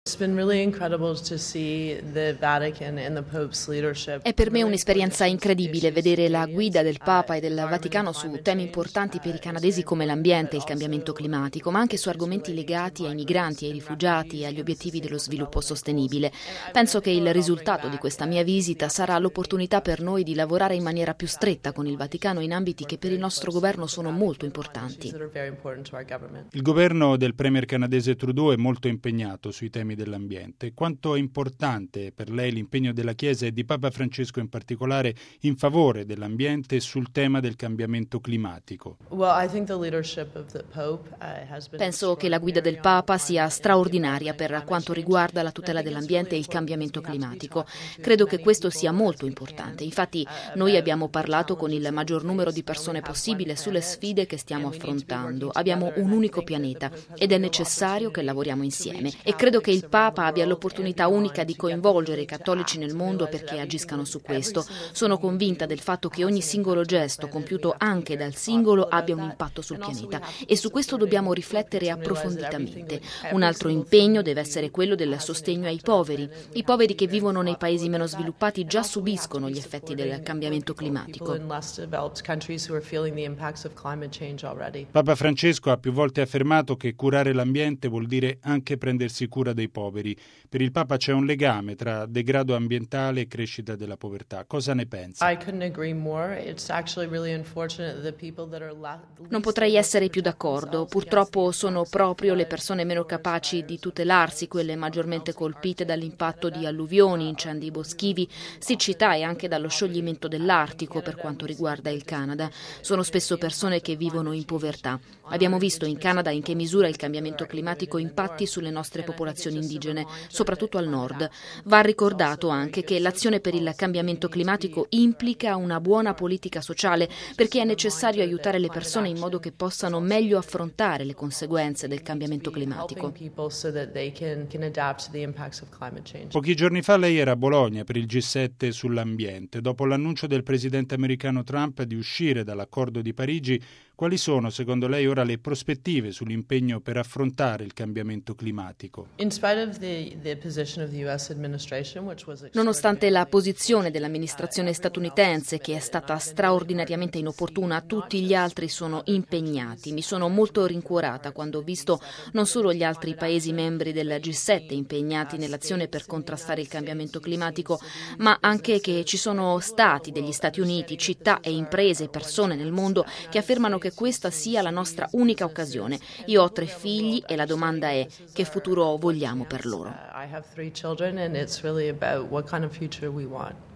È per me un'esperienza incredibile vedere la guida del Papa e del Vaticano su temi importanti per i canadesi come l'ambiente e il cambiamento climatico, ma anche su argomenti legati ai migranti, ai rifugiati e agli obiettivi dello sviluppo sostenibile. Penso che il risultato di questa mia visita sarà l'opportunità per noi di lavorare in maniera più stretta con il Vaticano in ambiti che per il nostro governo sono molto importanti. Il governo del premier canadese Trudeau è molto impegnato sui temi dell'ambiente. Quanto è importante per lei l'impegno della Chiesa e di Papa Francesco in particolare in favore dell'ambiente e sul tema del cambiamento climatico? Penso che la guida del Papa sia straordinaria per quanto riguarda la tutela dell'ambiente e il cambiamento climatico. Credo che questo sia molto importante. Infatti noi abbiamo parlato con il maggior numero di persone possibile sulle sfide che stiamo affrontando. Abbiamo un unico pianeta ed è necessario che lavoriamo insieme e credo che il Papa abbia l'opportunità unica di coinvolgere i cattolici nel mondo perché agiscano su questo. Sono convinta del fatto che ogni singolo gesto compiuto anche dal singolo abbia un impatto sul pianeta e su questo dobbiamo riflettere approfonditamente. Un altro impegno deve essere quello del sostegno ai poveri. I poveri che vivono nei paesi meno sviluppati già subiscono gli effetti del cambiamento climatico. Papa Francesco ha più volte affermato che curare l'ambiente vuol dire anche prendersi cura dei poveri. Per il Papa c'è un legame tra degrado ambientale e crescita della povertà. Cosa ne pensa? Non potrei essere più d'accordo. Purtroppo sono proprio le persone meno capaci di tutelarsi quelle maggiormente colpite dall'impatto di alluvioni, incendi boschivi, siccità e anche dallo scioglimento dell'Artico per quanto riguarda il Canada. Sono spesso persone che vivono in povertà. Abbiamo visto in Canada in che misura il cambiamento climatico impatti sulle nostre popolazioni indigene, soprattutto al nord. Va ricordato anche che l'azione per il cambiamento climatico implica una buona politica sociale perché è necessario aiutare le persone in modo che possano meglio affrontare le conseguenze del cambiamento climatico. Pochi giorni fa lei era a Bologna per il G7 sull'ambiente. Dopo l'annuncio del presidente americano Trump di uscire dall'accordo di Parigi, quali sono secondo lei ora le prospettive sull'impegno per affrontare il cambiamento climatico? Nonostante la posizione dell'amministrazione statunitense, che è stata straordinariamente inopportuna, tutti gli altri sono impegnati. Mi sono molto rincuorata quando ho visto non solo gli altri paesi membri del G7 impegnati nell'azione per contrastare il cambiamento climatico, ma anche che ci sono stati degli Stati Uniti, città e imprese e persone nel mondo che affermano che questa sia la nostra unica occasione. Io ho 3 figli e la domanda è: che futuro vogliamo per loro?